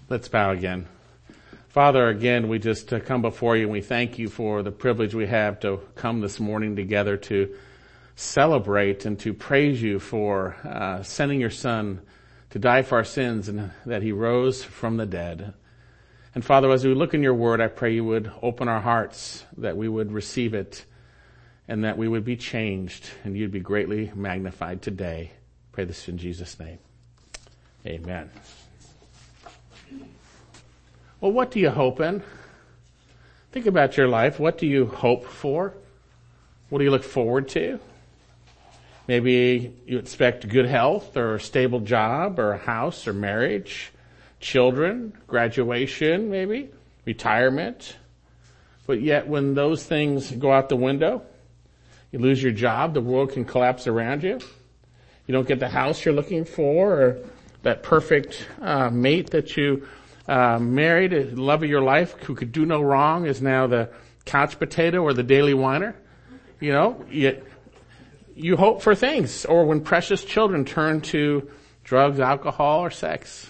Let's bow again. Father, again, we just come before you and we thank you for the privilege we have to come this morning together to celebrate and to praise you for sending your Son to die for our sins and that he rose from the dead. And Father, as we look in your word, I pray you would open our hearts, that we would receive it, and that we would be changed and you'd be greatly magnified today. Pray this in Jesus' name. Amen. Well, what do you hope in? Think about your life. What do you hope for? What do you look forward to? Maybe you expect good health or a stable job or a house or marriage, children, graduation maybe, retirement. But yet when those things go out the window, you lose your job, the world can collapse around you. You don't get the house you're looking for or that perfect mate that you married, the love of your life, who could do no wrong, is now the couch potato or the daily whiner. You know, you hope for things. Or when precious children turn to drugs, alcohol, or sex.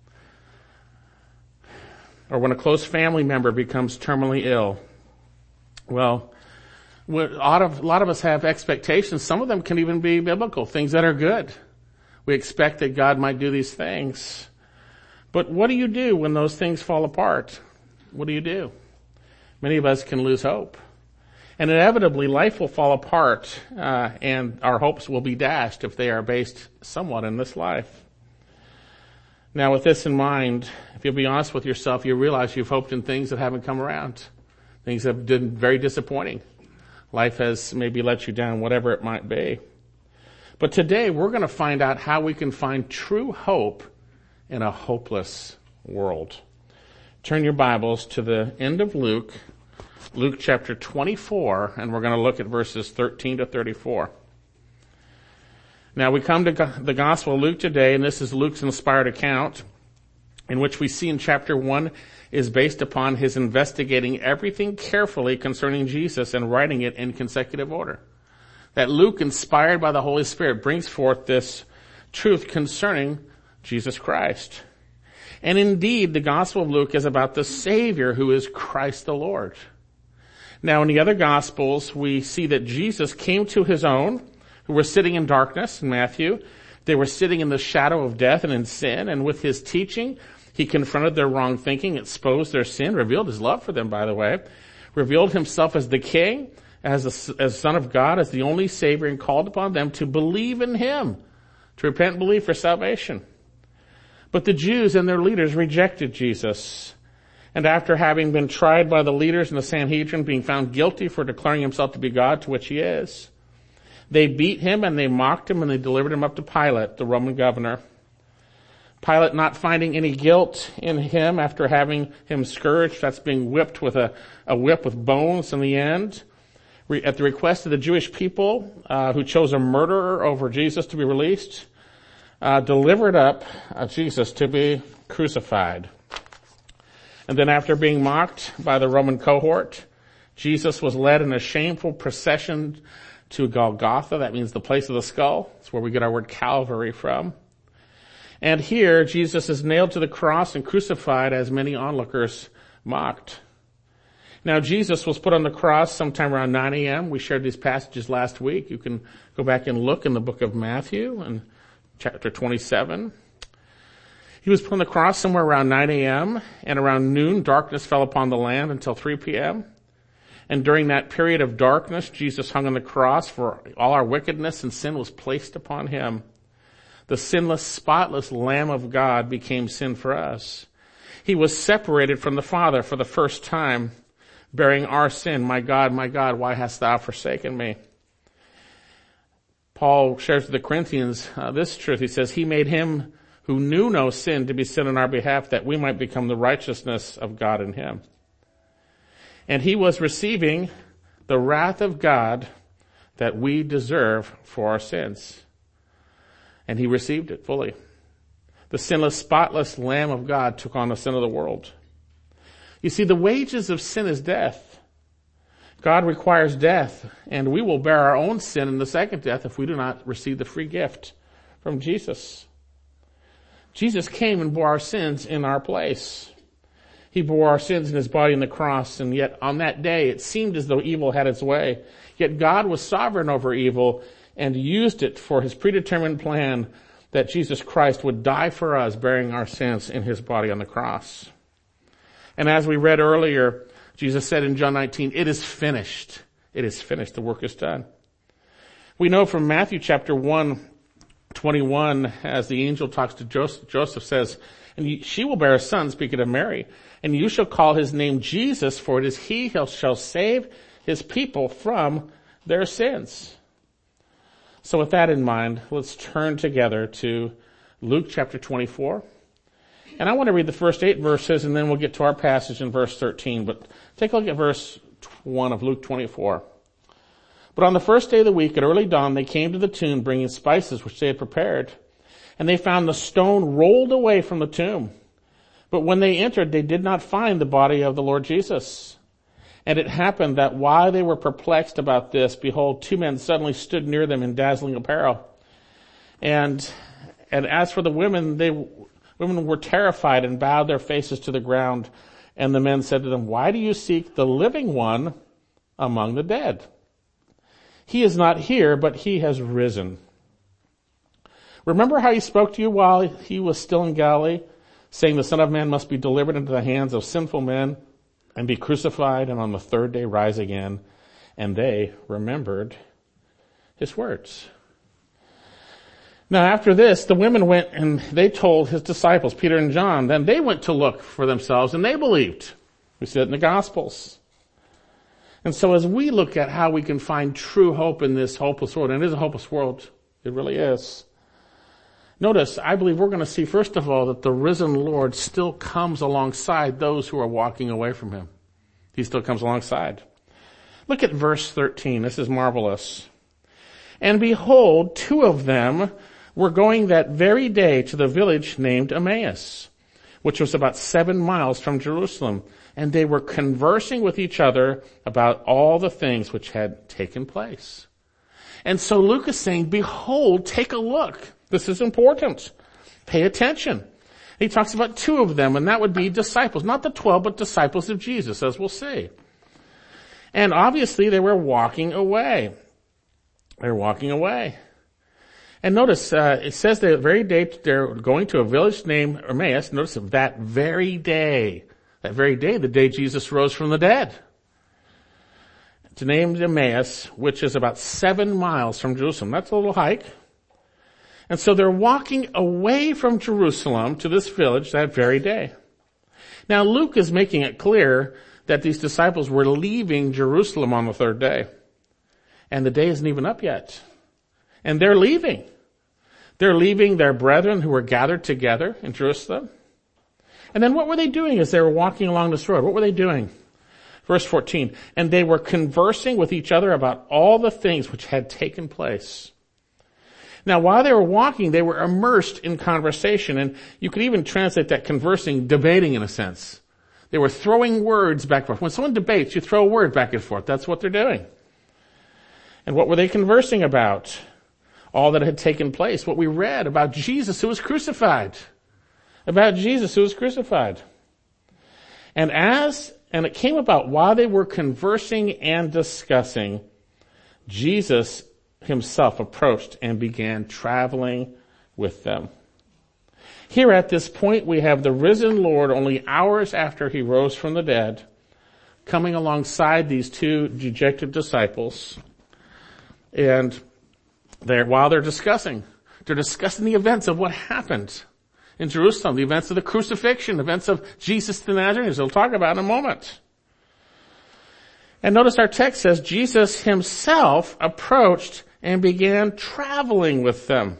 Or when a close family member becomes terminally ill. Well, a lot of us have expectations. Some of them can even be biblical, things that are good. We expect that God might do these things. But what do you do when those things fall apart? What do you do? Many of us can lose hope. And inevitably, life will fall apart, and our hopes will be dashed if they are based somewhat in this life. Now, with this in mind, if you'll be honest with yourself, you realize you've hoped in things that haven't come around. Things that have been very disappointing. Life has maybe let you down, whatever it might be. But today, we're going to find out how we can find true hope in a hopeless world. Turn your Bibles to the end of Luke chapter 24, and we're going to look at verses 13 to 34. Now we come to the Gospel of Luke today, and this is Luke's inspired account, in which we see in chapter 1 is based upon his investigating everything carefully concerning Jesus and writing it in consecutive order. That Luke, inspired by the Holy Spirit, brings forth this truth concerning Jesus Christ. And indeed, the Gospel of Luke is about the Savior who is Christ the Lord. Now, in the other Gospels, we see that Jesus came to his own, who were sitting in darkness, in Matthew. They were sitting in the shadow of death and in sin, and with his teaching, he confronted their wrong thinking, exposed their sin, revealed his love for them, by the way, revealed himself as the King, as Son of God, as the only Savior, and called upon them to believe in him, to repent and believe for salvation. But the Jews and their leaders rejected Jesus. And after having been tried by the leaders in the Sanhedrin, being found guilty for declaring himself to be God, to which he is, they beat him and they mocked him and they delivered him up to Pilate, the Roman governor. Pilate, not finding any guilt in him after having him scourged, that's being whipped with a whip with bones in the end, at the request of the Jewish people who chose a murderer over Jesus to be released, delivered up Jesus to be crucified. And then after being mocked by the Roman cohort, Jesus was led in a shameful procession to Golgotha. That means the place of the skull. That's where we get our word Calvary from. And here, Jesus is nailed to the cross and crucified as many onlookers mocked. Now, Jesus was put on the cross sometime around 9 a.m. We shared these passages last week. You can go back and look in the book of Matthew and chapter 27. He was put on the cross somewhere around 9 a.m. and around noon, darkness fell upon the land until 3 p.m. And during that period of darkness, Jesus hung on the cross, for all our wickedness and sin was placed upon him. The sinless, spotless Lamb of God became sin for us. He was separated from the Father for the first time, bearing our sin. My God, why hast thou forsaken me? Paul shares with the Corinthians this truth. He says, he made him who knew no sin to be sin on our behalf, that we might become the righteousness of God in him. And he was receiving the wrath of God that we deserve for our sins. And he received it fully. The sinless, spotless Lamb of God took on the sin of the world. You see, the wages of sin is death. God requires death, and we will bear our own sin in the second death if we do not receive the free gift from Jesus. Jesus came and bore our sins in our place. He bore our sins in his body on the cross, and yet on that day it seemed as though evil had its way. Yet God was sovereign over evil and used it for his predetermined plan that Jesus Christ would die for us, bearing our sins in his body on the cross. And as we read earlier, Jesus said in John 19, "It is finished. It is finished. The work is done." We know from Matthew chapter 1:21, as the angel talks to Joseph says, "And she will bear a son," speaking of Mary, "and you shall call his name Jesus, for it is he who shall save his people from their sins." So with that in mind, let's turn together to Luke chapter 24. And I want to read the first 8 verses, and then we'll get to our passage in verse 13. But take a look at verse 1 of Luke 24. "But on the first day of the week, at early dawn, they came to the tomb, bringing spices which they had prepared. And they found the stone rolled away from the tomb. But when they entered, they did not find the body of the Lord Jesus. And it happened that while they were perplexed about this, behold, 2 men suddenly stood near them in dazzling apparel. And as for the women, women were terrified and bowed their faces to the ground. And the men said to them, 'Why do you seek the living one among the dead? He is not here, but he has risen. Remember how he spoke to you while he was still in Galilee, saying the Son of Man must be delivered into the hands of sinful men and be crucified and on the third day rise again.' And they remembered his words." Now after this, the women went and they told his disciples, Peter and John. Then they went to look for themselves and they believed. We see it in the Gospels. And so as we look at how we can find true hope in this hopeless world, and it is a hopeless world, it really is. Notice, I believe we're going to see, first of all, that the risen Lord still comes alongside those who are walking away from him. He still comes alongside. Look at verse 13. This is marvelous. "And behold, 2 of them were going that very day to the village named Emmaus, which was about 7 miles from Jerusalem. And they were conversing with each other about all the things which had taken place." And so Luke is saying, behold, take a look. This is important. Pay attention. He talks about 2 of them, and that would be disciples. Not the 12, but disciples of Jesus, as we'll see. And obviously they were walking away. They're walking away. And notice, it says that very day they're going to a village named Emmaus. Notice that very day, the day Jesus rose from the dead. It's named Emmaus, which is about 7 miles from Jerusalem. That's a little hike. And so they're walking away from Jerusalem to this village that very day. Now Luke is making it clear that these disciples were leaving Jerusalem on the third day. And the day isn't even up yet. And they're leaving. They're leaving their brethren who were gathered together in Jerusalem. And then what were they doing as they were walking along this road? What were they doing? Verse 14, "And they were conversing with each other about all the things which had taken place." Now while they were walking, they were immersed in conversation. And you could even translate that conversing, debating in a sense. They were throwing words back and forth. When someone debates, you throw a word back and forth. That's what they're doing. And what were they conversing about? All that had taken place. What we read about Jesus who was crucified. About Jesus who was crucified. And it came about while they were conversing and discussing, Jesus himself approached and began traveling with them. Here at this point we have the risen Lord only hours after he rose from the dead, coming alongside these 2 dejected disciples. And while they're discussing the events of what happened in Jerusalem, the events of the crucifixion, events of Jesus the Nazarene, as we'll talk about in a moment. And notice our text says Jesus himself approached and began traveling with them.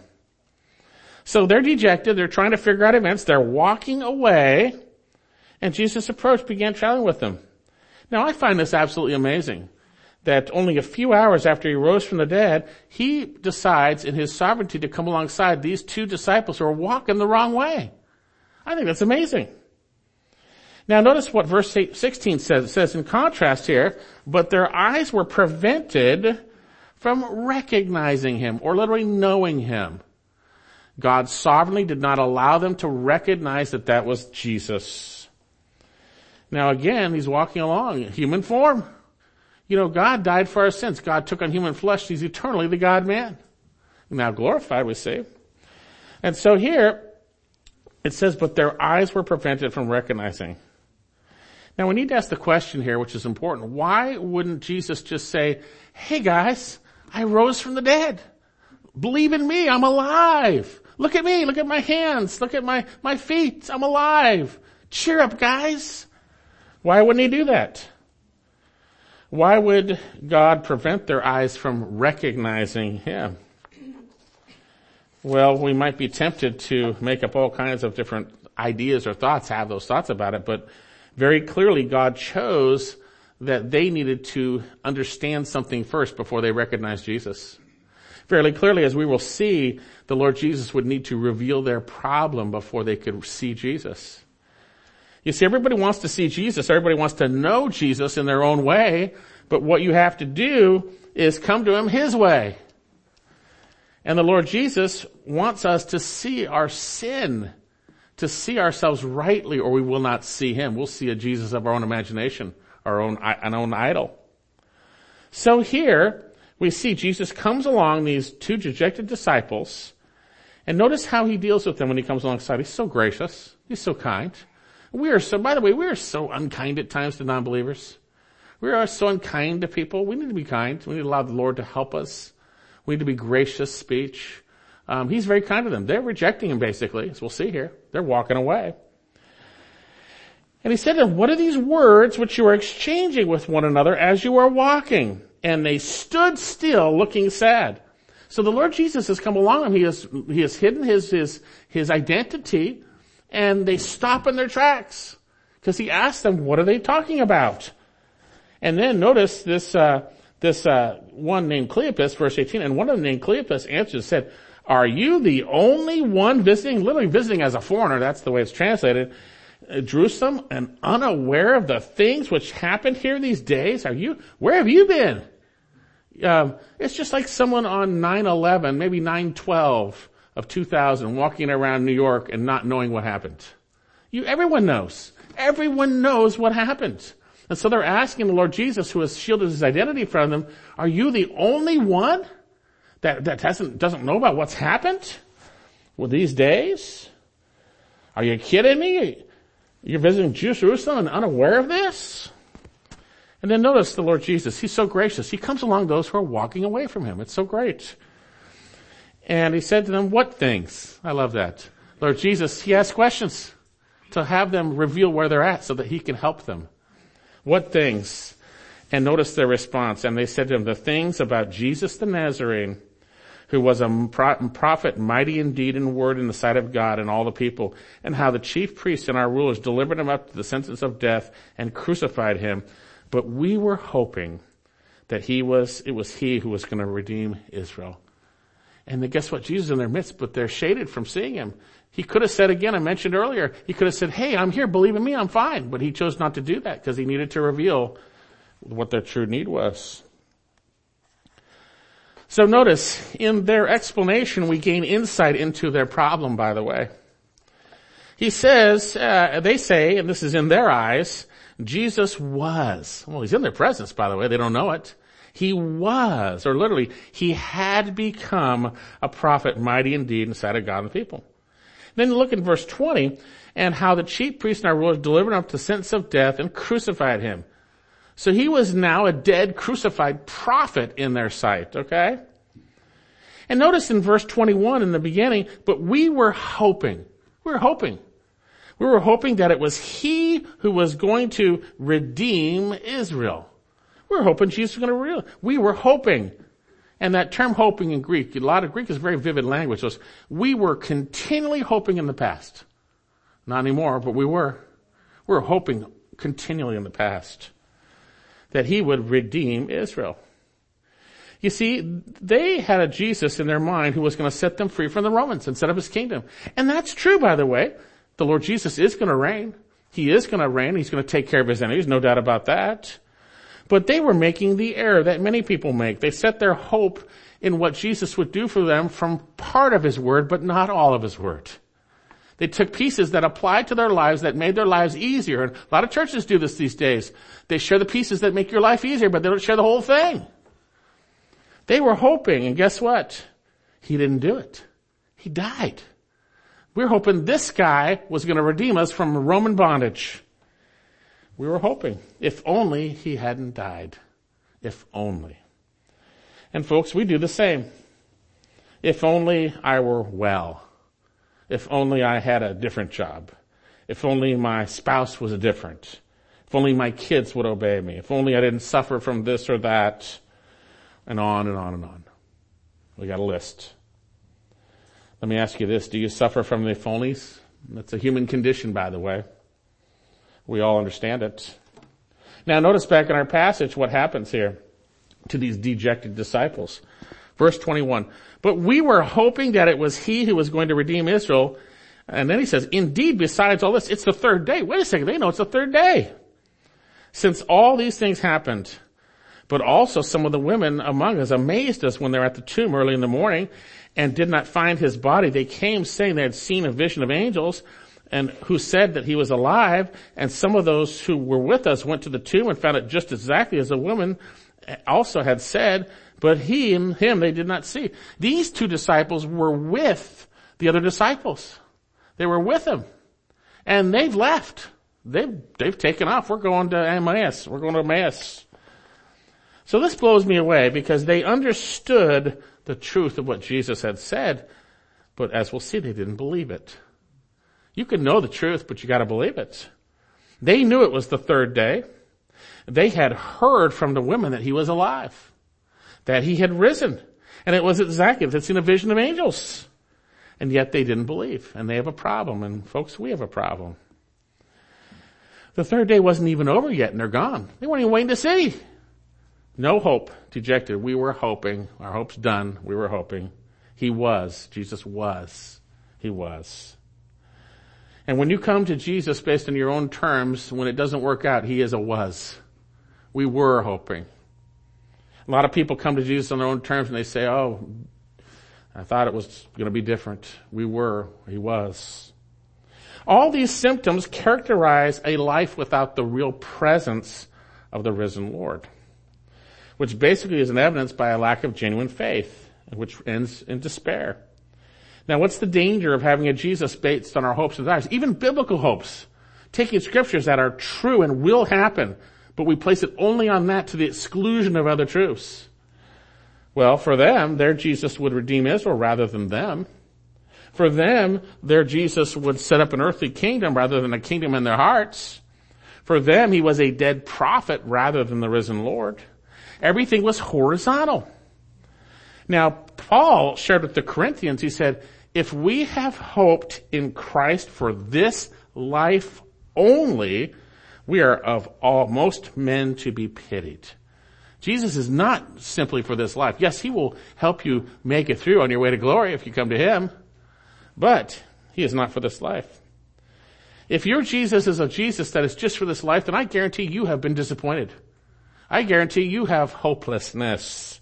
So they're dejected, they're trying to figure out events, they're walking away, and Jesus approached, began traveling with them. Now I find this absolutely amazing, that only a few hours after he rose from the dead, he decides in his sovereignty to come alongside these 2 disciples who are walking the wrong way. I think that's amazing. Now notice what verse 16 says. It says in contrast here, "But their eyes were prevented from recognizing him," or literally knowing him. God sovereignly did not allow them to recognize that that was Jesus. Now again, he's walking along in human form. You know, God died for our sins. God took on human flesh. He's eternally the God-man. Now glorified, we see. And so here, it says, but their eyes were prevented from recognizing. Now we need to ask the question here, which is important. Why wouldn't Jesus just say, hey guys, I rose from the dead. Believe in me, I'm alive. Look at me, look at my hands, look at my feet, I'm alive. Cheer up, guys. Why wouldn't he do that? Why would God prevent their eyes from recognizing him? Well, we might be tempted to make up all kinds of different ideas or thoughts, have those thoughts about it, but very clearly God chose that they needed to understand something first before they recognized Jesus. Fairly clearly, as we will see, the Lord Jesus would need to reveal their problem before they could see Jesus. You see, everybody wants to see Jesus. Everybody wants to know Jesus in their own way. But what you have to do is come to him his way. And the Lord Jesus wants us to see our sin, to see ourselves rightly, or we will not see him. We'll see a Jesus of our own imagination, an own idol. So here, we see Jesus comes along these two dejected disciples, and notice how he deals with them when he comes alongside. He's so gracious. He's so kind. By the way, we are so unkind at times to non-believers. We are so unkind to people. We need to be kind. We need to allow the Lord to help us. We need to be gracious speech. He's very kind to them. They're rejecting him basically, as we'll see here. They're walking away. And he said to them, what are these words which you are exchanging with one another as you are walking? And they stood still looking sad. So the Lord Jesus has come along and he has hidden his identity, and they stop in their tracks because he asked them, what are they talking about? And then notice this one named Cleopas, verse 18, and one of them named Cleopas answered and said, are you the only one visiting, literally visiting as a foreigner, that's the way it's translated, Jerusalem, and unaware of the things which happened here these days? Where have you been? It's just like someone on 9/11, maybe 9/12 of 2000, walking around New York and not knowing what happened. Everyone knows. Everyone knows what happened. And so they're asking the Lord Jesus, who has shielded his identity from them, are you the only one that doesn't know about what's happened with these days? Are you kidding me? You're visiting Jerusalem and unaware of this? And then notice the Lord Jesus, he's so gracious. He comes along those who are walking away from him. It's so great. And he said to them, what things? I love that. Lord Jesus, he asks questions to have them reveal where they're at so that he can help them. What things? And notice their response. And they said to him, the things about Jesus the Nazarene, who was a prophet, mighty in deed and word in the sight of God and all the people, and how the chief priests and our rulers delivered him up to the sentence of death and crucified him. But we were hoping that it was he who was going to redeem Israel. And then guess what? Jesus is in their midst, but they're shaded from seeing him. He could have said again, I mentioned earlier, he could have said, hey, I'm here, believe in me, I'm fine. But he chose not to do that because he needed to reveal what their true need was. So notice, in their explanation, we gain insight into their problem, by the way. He says, they say, and this is in their eyes, Jesus was. Well, he's in their presence, by the way. They don't know it. He was, or literally, he had become a prophet, mighty indeed in the sight of God and the people. Then look in verse 20, and how the chief priests and our rulers delivered him up to sentence of death and crucified him. So he was now a dead, crucified prophet in their sight, okay? And notice in verse 21 in the beginning, but we were hoping that it was he who was going to redeem Israel. We were hoping Jesus was going to we were hoping. And that term hoping in Greek, a lot of Greek is very vivid language. So we were continually hoping in the past. Not anymore, but we were. We were hoping continually in the past that he would redeem Israel. You see, they had a Jesus in their mind who was going to set them free from the Romans and set up his kingdom. And that's true, by the way. The Lord Jesus is going to reign. He is going to reign. He's going to take care of his enemies. No doubt about that. But they were making the error that many people make. They set their hope in what Jesus would do for them from part of his word, but not all of his word. They took pieces that applied to their lives, that made their lives easier. And a lot of churches do this these days. They share the pieces that make your life easier, but they don't share the whole thing. They were hoping, and guess what? He didn't do it. He died. We were hoping this guy was going to redeem us from Roman bondage. We were hoping. If only he hadn't died. If only. And folks, we do the same. If only I were well. If only I had a different job. If only my spouse was different. If only my kids would obey me. If only I didn't suffer from this or that. And on and on and on. We got a list. Let me ask you this. Do you suffer from the if onlys? That's a human condition, by the way. We all understand it. Now notice back in our passage what happens here to these dejected disciples. Verse 21. But we were hoping that it was he who was going to redeem Israel. And then he says, indeed, besides all this, it's the third day. Wait a second. They know it's the third day. Since all these things happened, but also some of the women among us amazed us when they were at the tomb early in the morning and did not find his body. They came saying they had seen a vision of angels and who said that he was alive. And some of those who were with us went to the tomb and found it just exactly as the woman also had said, but him they did not see. These two disciples were with the other disciples. They were with him. And they've left. They've taken off. We're going to Emmaus. We're going to Emmaus. So this blows me away because they understood the truth of what Jesus had said, but as we'll see, they didn't believe it. You can know the truth, but you gotta believe it. They knew it was the third day. They had heard from the women that he was alive, that he had risen, and it was exactly, they'd seen a vision of angels. And yet they didn't believe, and they have a problem, and folks, we have a problem. The third day wasn't even over yet, and they're gone. They weren't even waiting to see. No hope, dejected. We were hoping. Our hope's done. We were hoping. He was. Jesus was. He was. And when you come to Jesus based on your own terms, when it doesn't work out, he is a was. We were hoping. A lot of people come to Jesus on their own terms and they say, oh, I thought it was going to be different. We were. He was. All these symptoms characterize a life without the real presence of the risen Lord, which basically is an evidence by a lack of genuine faith, which ends in despair. Now, what's the danger of having a Jesus based on our hopes and desires? Even biblical hopes. Taking scriptures that are true and will happen, but we place it only on that to the exclusion of other truths. Well, for them, their Jesus would redeem Israel rather than them. For them, their Jesus would set up an earthly kingdom rather than a kingdom in their hearts. For them, he was a dead prophet rather than the risen Lord. Everything was horizontal. Now, Paul shared with the Corinthians, he said, if we have hoped in Christ for this life only, we are of all most men to be pitied. Jesus is not simply for this life. Yes, he will help you make it through on your way to glory if you come to him, but he is not for this life. If your Jesus is a Jesus that is just for this life, then I guarantee you have been disappointed. I guarantee you have hopelessness.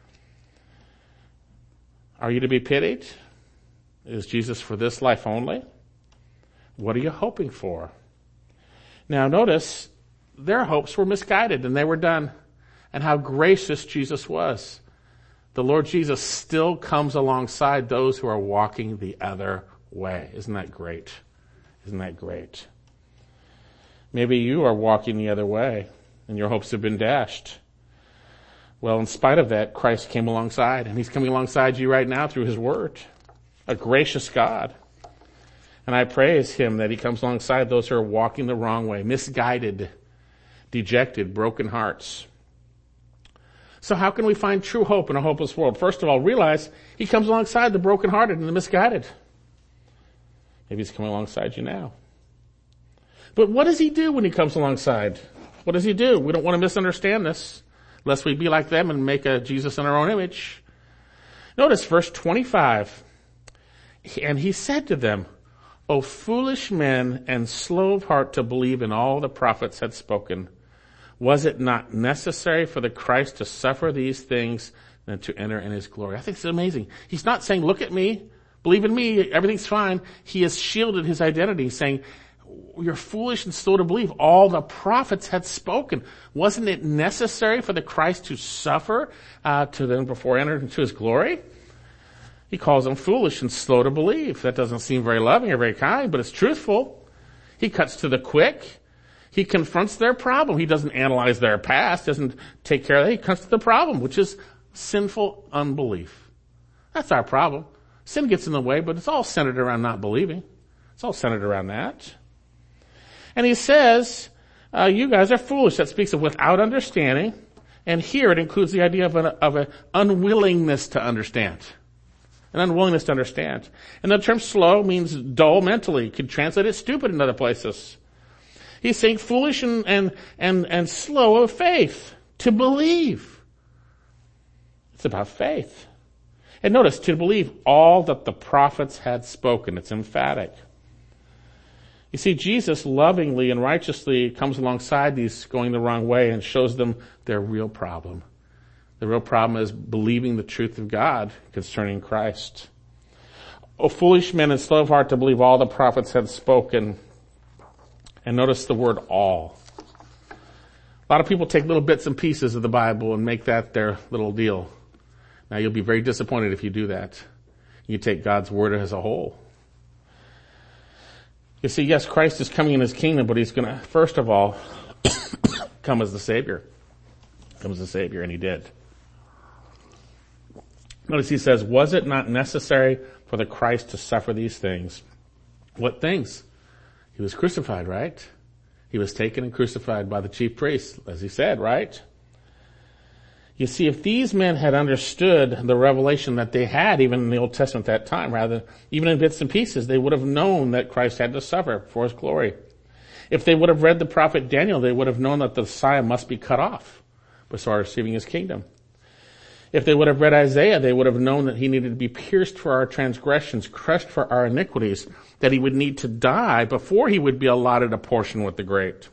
Are you to be pitied? Is Jesus for this life only? What are you hoping for? Now notice, their hopes were misguided and they were done. And how gracious Jesus was. The Lord Jesus still comes alongside those who are walking the other way. Isn't that great? Isn't that great? Maybe you are walking the other way and your hopes have been dashed. Well, in spite of that, Christ came alongside, and he's coming alongside you right now through his word. A gracious God. And I praise him that he comes alongside those who are walking the wrong way, misguided, dejected, broken hearts. So how can we find true hope in a hopeless world? First of all, realize he comes alongside the brokenhearted and the misguided. Maybe he's coming alongside you now. But what does he do when he comes alongside? What does he do? We don't want to misunderstand this, lest we be like them and make a Jesus in our own image. Notice verse 25. And he said to them, O foolish men and slow of heart to believe in all the prophets had spoken. Was it not necessary for the Christ to suffer these things and to enter in his glory. I think it's amazing. He's not saying, look at me, believe in me, everything's fine. He has shielded his identity, saying, you're foolish and slow to believe. All the prophets had spoken. Wasn't it necessary for the Christ to suffer to then before entering into his glory? He calls them foolish and slow to believe. That doesn't seem very loving or very kind, but it's truthful. He cuts to the quick. He confronts their problem. He doesn't analyze their past, doesn't take care of that. He cuts to the problem, which is sinful unbelief. That's our problem. Sin gets in the way, but it's all centered around not believing. It's all centered around that. And he says, you guys are foolish. That speaks of without understanding. And here it includes the idea of an unwillingness to understand. An unwillingness to understand. And the term slow means dull mentally. You could translate it stupid in other places. He's saying foolish and slow of faith. To believe. It's about faith. And notice, to believe all that the prophets had spoken. It's emphatic. You see, Jesus lovingly and righteously comes alongside these going the wrong way and shows them their real problem. The real problem is believing the truth of God concerning Christ. O foolish men and slow of heart to believe all the prophets had spoken. And notice the word all. A lot of people take little bits and pieces of the Bible and make that their little deal. Now you'll be very disappointed if you do that. You take God's word as a whole. You see, yes, Christ is coming in his kingdom, but he's going to, first of all, come as the Savior. Come as the Savior, and he did. Notice he says, was it not necessary for the Christ to suffer these things? What things? He was crucified, right? He was taken and crucified by the chief priests, as he said, right? You see, if these men had understood the revelation that they had, even in the Old Testament at that time, rather, even in bits and pieces, they would have known that Christ had to suffer for his glory. If they would have read the prophet Daniel, they would have known that the Messiah must be cut off before receiving his kingdom. If they would have read Isaiah, they would have known that he needed to be pierced for our transgressions, crushed for our iniquities, that he would need to die before he would be allotted a portion with the great.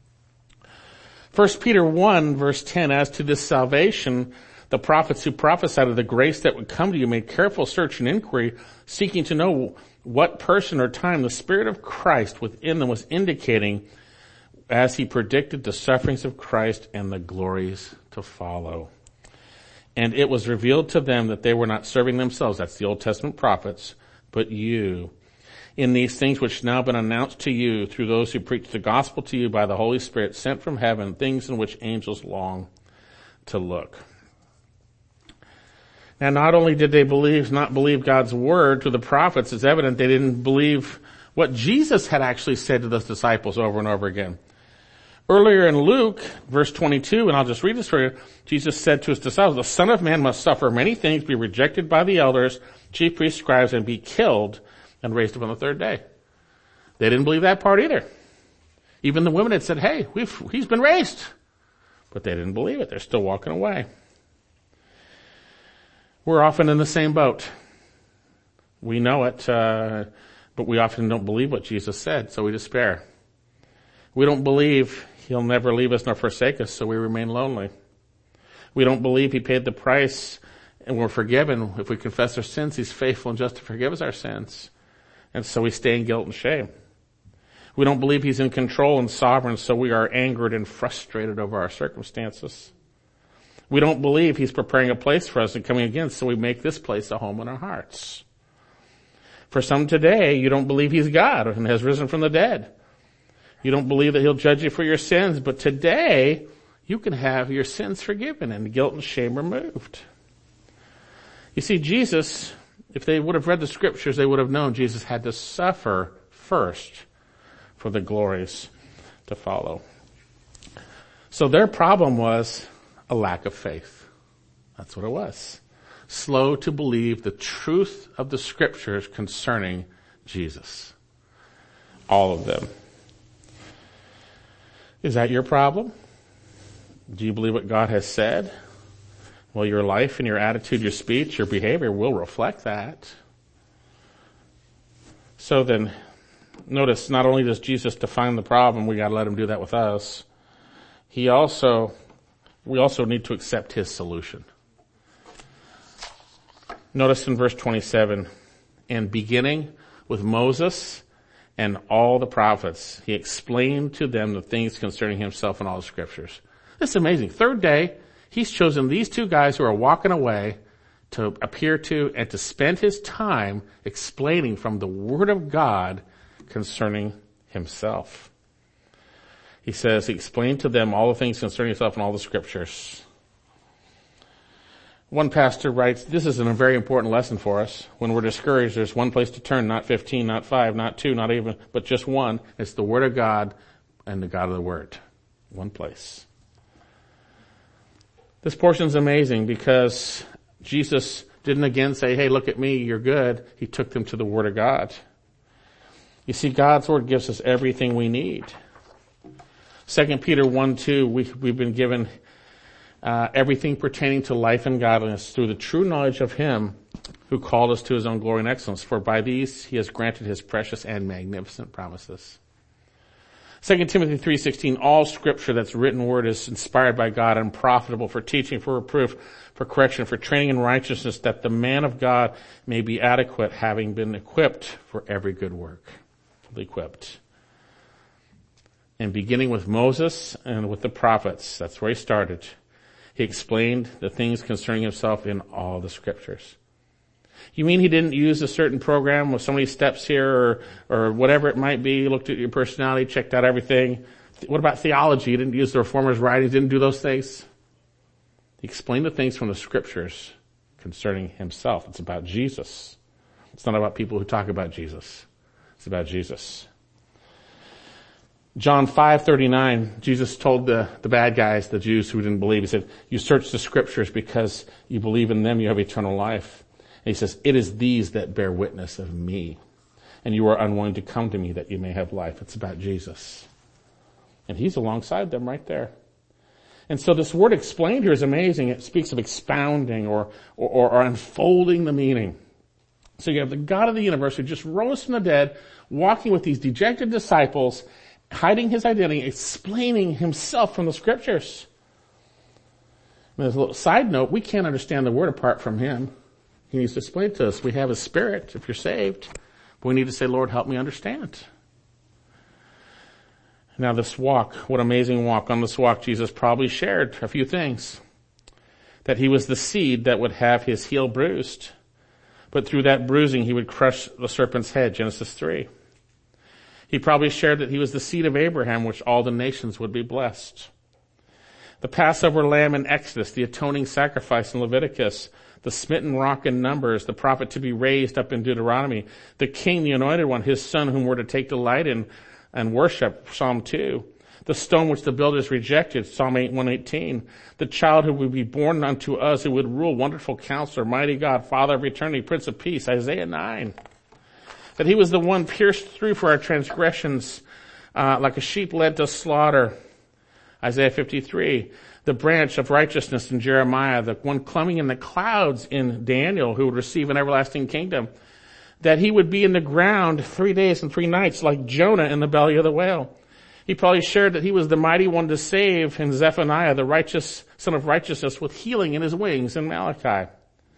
1 Peter 1 verse 10, as to this salvation, the prophets who prophesied of the grace that would come to you made careful search and inquiry, seeking to know what person or time the Spirit of Christ within them was indicating as he predicted the sufferings of Christ and the glories to follow. And it was revealed to them that they were not serving themselves, that's the Old Testament prophets, but you. In these things which now have been announced to you through those who preach the gospel to you by the Holy Spirit sent from heaven, things in which angels long to look. Now, not only did they not believe God's word to the prophets, it's evident they didn't believe what Jesus had actually said to those disciples over and over again. Earlier in Luke, verse 22, and I'll just read this for you, Jesus said to his disciples, the Son of Man must suffer many things, be rejected by the elders, chief priests, scribes, and be killed, and raised up on the third day. They didn't believe that part either. Even the women had said, hey, he's been raised. But they didn't believe it. They're still walking away. We're often in the same boat. We know it, but we often don't believe what Jesus said, so we despair. We don't believe he'll never leave us nor forsake us, so we remain lonely. We don't believe he paid the price and we're forgiven. If we confess our sins, he's faithful and just to forgive us our sins. And so we stay in guilt and shame. We don't believe he's in control and sovereign, so we are angered and frustrated over our circumstances. We don't believe he's preparing a place for us and coming again, so we make this place a home in our hearts. For some today, you don't believe he's God and has risen from the dead. You don't believe that he'll judge you for your sins, but today you can have your sins forgiven and guilt and shame removed. You see, Jesus, if they would have read the scriptures, they would have known Jesus had to suffer first for the glories to follow. So their problem was a lack of faith. That's what it was. Slow to believe the truth of the scriptures concerning Jesus. All of them. Is that your problem? Do you believe what God has said? Well, your life and your attitude, your speech, your behavior will reflect that. So then, notice, not only does Jesus define the problem, we gotta let him do that with us. We also need to accept his solution. Notice in verse 27, and beginning with Moses and all the prophets, he explained to them the things concerning himself in all the scriptures. This is amazing. Third day, he's chosen these two guys who are walking away to appear to and to spend his time explaining from the Word of God concerning himself. He says he explained to them all the things concerning himself in all the scriptures. One pastor writes, this is a very important lesson for us. When we're discouraged, there's one place to turn, not 15, not 5, not 2, not even, but just one. It's the Word of God and the God of the Word. One place. This portion is amazing because Jesus didn't again say, hey, look at me, you're good. He took them to the Word of God. You see, God's Word gives us everything we need. 2 Peter 1:2, we've been given everything pertaining to life and godliness through the true knowledge of Him who called us to His own glory and excellence. For by these He has granted His precious and magnificent promises. 2 Timothy 3:16, all scripture that's written word is inspired by God and profitable for teaching, for reproof, for correction, for training in righteousness, that the man of God may be adequate, having been equipped for every good work. Equipped. And beginning with Moses and with the prophets, that's where he started. He explained the things concerning himself in all the scriptures. You mean he didn't use a certain program with so many steps here or whatever it might be, looked at your personality, checked out everything? What about theology? He didn't use the Reformers' writings, didn't do those things? He explained the things from the scriptures concerning himself. It's about Jesus. It's not about people who talk about Jesus. It's about Jesus. John 5:39, Jesus told the bad guys, the Jews who didn't believe, he said, you search the scriptures because you believe in them, you have eternal life. And he says, it is these that bear witness of me. And you are unwilling to come to me that you may have life. It's about Jesus. And he's alongside them right there. And so this word explained here is amazing. It speaks of expounding or unfolding the meaning. So you have the God of the universe who just rose from the dead, walking with these dejected disciples, hiding his identity, explaining himself from the scriptures. And as a little side note, we can't understand the word apart from him. He needs to explain to us. We have his spirit if you're saved, but we need to say, Lord, help me understand. Now this walk, what amazing walk. On this walk, Jesus probably shared a few things. That he was the seed that would have his heel bruised. But through that bruising, he would crush the serpent's head, Genesis 3. He probably shared that he was the seed of Abraham, which all the nations would be blessed. The Passover lamb in Exodus, the atoning sacrifice in Leviticus, the smitten rock in Numbers, the prophet to be raised up in Deuteronomy, the king, the anointed one, his son whom we're to take delight in and worship, Psalm 2. The stone which the builders rejected, Psalm 118. The child who would be born unto us, who would rule, wonderful counselor, mighty God, Father of eternity, Prince of Peace, Isaiah 9. That he was the one pierced through for our transgressions, like a sheep led to slaughter, Isaiah 53. The branch of righteousness in Jeremiah, the one coming in the clouds in Daniel, who would receive an everlasting kingdom. That he would be in the ground 3 days and 3 nights like Jonah in the belly of the whale. He probably shared that he was the mighty one to save in Zephaniah, the righteous son of righteousness with healing in his wings in Malachi.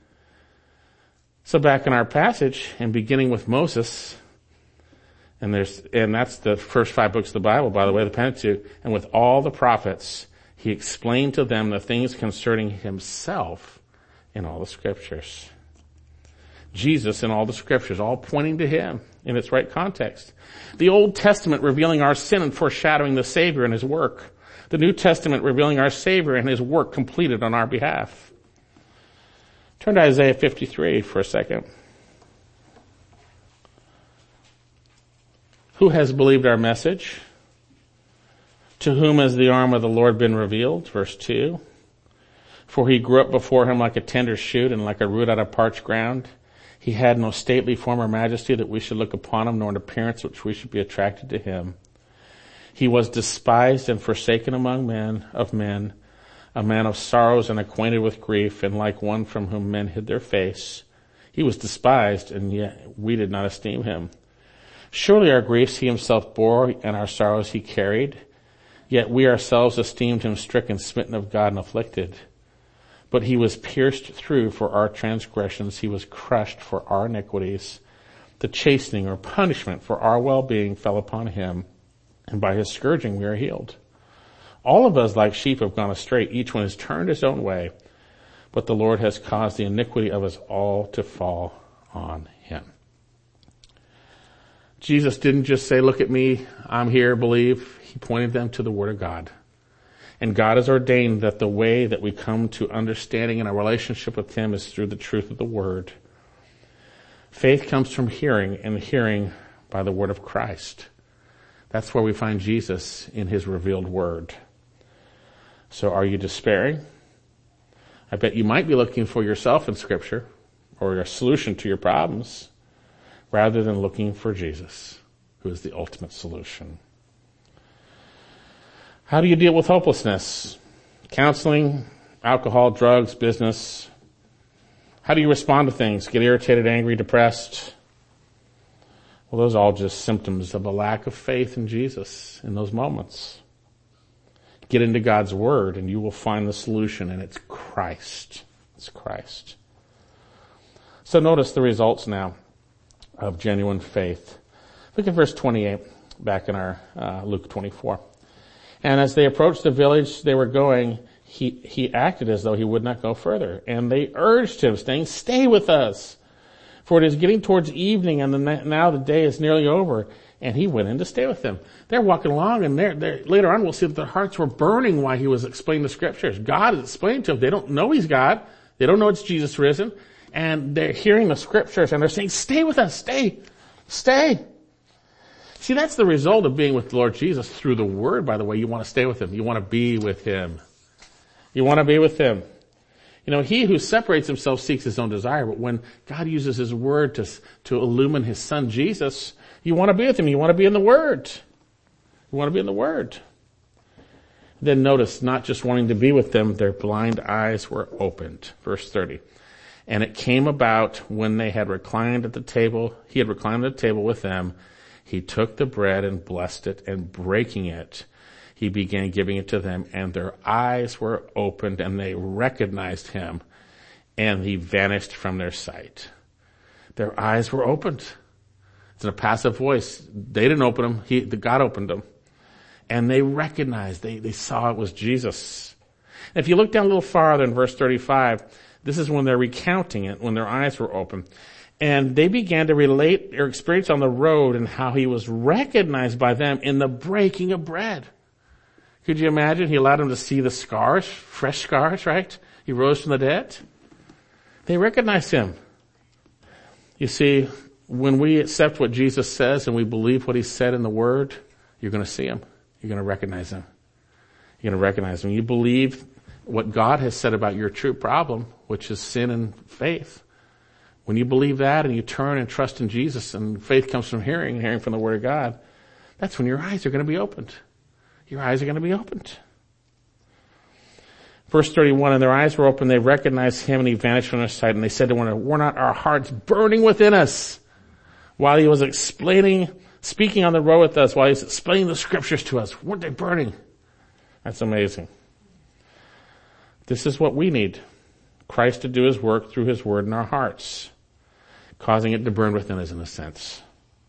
So back in our passage, and beginning with Moses, and that's the first 5 books of the Bible, by the way, the Pentateuch, and with all the prophets, he explained to them the things concerning himself in all the scriptures. Jesus in all the scriptures, all pointing to him in its right context. The Old Testament revealing our sin and foreshadowing the Savior and his work. The New Testament revealing our Savior and his work completed on our behalf. Turn to Isaiah 53 for a second. Who has believed our message? To whom has the arm of the Lord been revealed? Verse 2. For he grew up before him like a tender shoot and like a root out of parched ground. He had no stately form or majesty that we should look upon him, nor an appearance which we should be attracted to him. He was despised and forsaken among men, a man of sorrows and acquainted with grief, and like one from whom men hid their face. He was despised, and yet we did not esteem him. Surely our griefs he himself bore, and our sorrows he carried. Yet we ourselves esteemed him stricken, smitten of God, and afflicted. But he was pierced through for our transgressions. He was crushed for our iniquities. The chastening or punishment for our well-being fell upon him, and by his scourging we are healed. All of us like sheep have gone astray. Each one has turned his own way, but the Lord has caused the iniquity of us all to fall on him. Jesus didn't just say, look at me, I'm here, believe. He pointed them to the Word of God. And God has ordained that the way that we come to understanding in our relationship with him is through the truth of the Word. Faith comes from hearing, and hearing by the Word of Christ. That's where we find Jesus in his revealed Word. So are you despairing? I bet you might be looking for yourself in Scripture or a solution to your problems rather than looking for Jesus, who is the ultimate solution. How do you deal with hopelessness? Counseling, alcohol, drugs, business. How do you respond to things? Get irritated, angry, depressed? Well, those are all just symptoms of a lack of faith in Jesus in those moments. Get into God's Word and you will find the solution, and it's Christ. It's Christ. So notice the results now of genuine faith. Look at verse 28 back in our Luke 24. And as they approached the village they were going, he acted as though he would not go further. And they urged him, saying, stay with us, for it is getting towards evening, and now the day is nearly over. And he went in to stay with them. They're walking along, and later on we'll see that their hearts were burning while he was explaining the Scriptures. God is explaining to them. They don't know he's God. They don't know it's Jesus risen. And they're hearing the Scriptures, and they're saying, stay with us, stay. See, that's the result of being with the Lord Jesus through the Word, by the way. You want to stay with him. You want to be with him. You want to be with him. You know, he who separates himself seeks his own desire, but when God uses his Word to illumine his Son Jesus, you want to be with him. You want to be in the Word. You want to be in the Word. Then notice, not just wanting to be with them, their blind eyes were opened. Verse 30. And it came about when they had reclined at the table, he had reclined at the table with them, he took the bread and blessed it, and breaking it, he began giving it to them, and their eyes were opened, and they recognized him, and he vanished from their sight. Their eyes were opened. It's in a passive voice. They didn't open them. God opened them. And they recognized, they saw it was Jesus. And if you look down a little farther in verse 35, this is when they're recounting it, when their eyes were open. And they began to relate their experience on the road and how he was recognized by them in the breaking of bread. Could you imagine? He allowed them to see the scars, fresh scars, right? He rose from the dead. They recognized him. You see, when we accept what Jesus says and we believe what he said in the Word, you're going to see him. You're going to recognize him. You're going to recognize him. You believe what God has said about your true problem, which is sin and faith. When you believe that and you turn and trust in Jesus, and faith comes from hearing, and hearing from the Word of God, that's when your eyes are going to be opened. Your eyes are going to be opened. Verse 31, and their eyes were opened, they recognized him, and he vanished from their sight, and they said to one another, were not our hearts burning within us while he was speaking on the road with us, while he was explaining the Scriptures to us? Weren't they burning? That's amazing. This is what we need. Christ to do his work through his Word in our hearts, causing it to burn within us in a sense.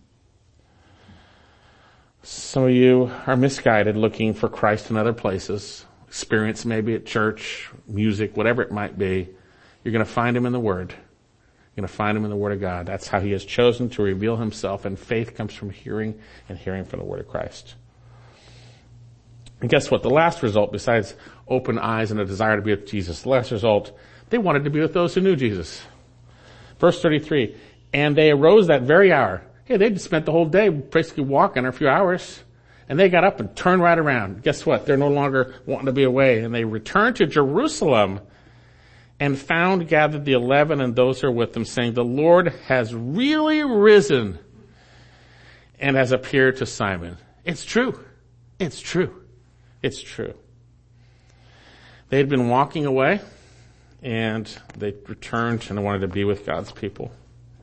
Some of you are misguided, looking for Christ in other places. Experience maybe at church, music, whatever it might be. You're going to find him in the Word. You're going to find him in the Word of God. That's how he has chosen to reveal himself, and faith comes from hearing, and hearing from the Word of Christ. And guess what? The last result, besides open eyes and a desire to be with Jesus, the last result, they wanted to be with those who knew Jesus. Verse 33, and they arose that very hour. Hey, they'd spent the whole day basically walking a few hours, and they got up and turned right around. Guess what? They're no longer wanting to be away, and they returned to Jerusalem and found gathered the 11 and those who are with them, saying, the Lord has really risen and has appeared to Simon. It's true. It's true. It's true. They had been walking away, and they returned and wanted to be with God's people.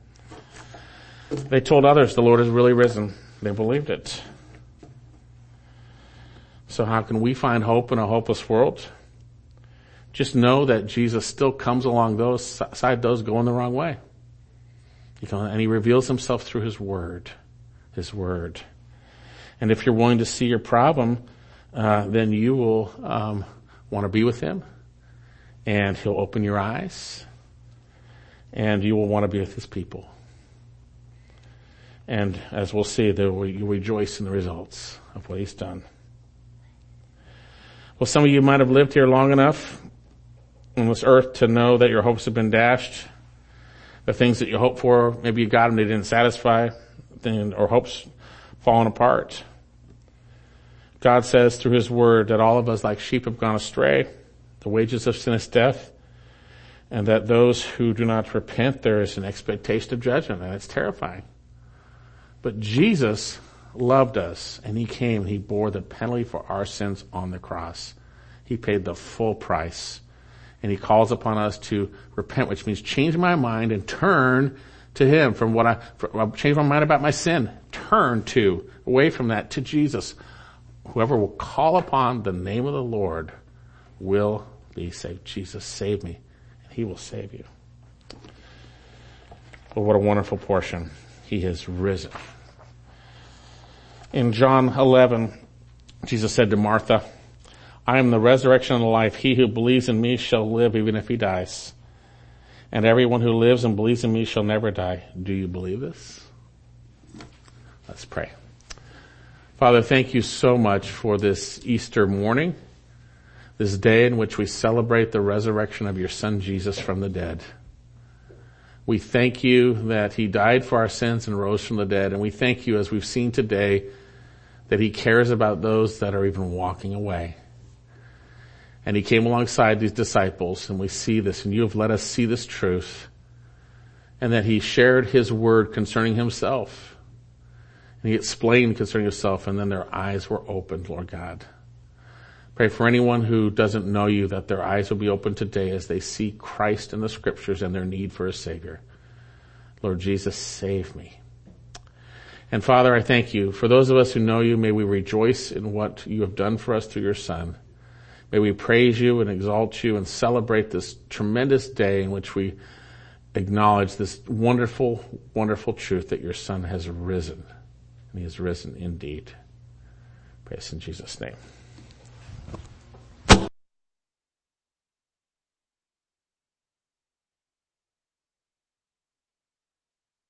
They told others the Lord has really risen. They believed it. So how can we find hope in a hopeless world? just know that Jesus still comes along those going the wrong way. And he reveals himself through his word. His word. And if you're willing to see your problem, then you will want to be with him, and he'll open your eyes, and you will want to be with his people. And as we'll see, you rejoice in the results of what he's done. Well, some of you might have lived here long enough on this earth to know that your hopes have been dashed. The things that you hoped for, maybe you got them, they didn't satisfy, or hopes fallen apart. God says through his word that all of us like sheep have gone astray. The wages of sin is death. And that those who do not repent, there is an expectation of judgment, and it's terrifying. But Jesus loved us, and he came and he bore the penalty for our sins on the cross. He paid the full price. And he calls upon us to repent, which means change my mind and turn to him I'll change my mind about my sin. Turn away from that to Jesus. Whoever will call upon the name of the Lord will be saved. Jesus, save me, and he will save you. Well, what a wonderful portion. He has risen. In John 11, Jesus said to Martha, I am the resurrection and the life. He who believes in me shall live even if he dies. And everyone who lives and believes in me shall never die. Do you believe this? Let's pray. Father, thank you so much for this Easter morning, this day in which we celebrate the resurrection of your Son Jesus from the dead. We thank you that he died for our sins and rose from the dead. And we thank you, as we've seen today, that he cares about those that are even walking away. And he came alongside these disciples, and we see this, and you have let us see this truth. And that he shared his word concerning himself. And he explained concerning himself, and then their eyes were opened, Lord God. Pray for anyone who doesn't know you, that their eyes will be opened today as they see Christ in the scriptures and their need for a Savior. Lord Jesus, save me. And Father, I thank you. For those of us who know you, may we rejoice in what you have done for us through your Son. May we praise you and exalt you and celebrate this tremendous day in which we acknowledge this wonderful, wonderful truth that your Son has risen. And he has risen indeed. Praise in Jesus' name.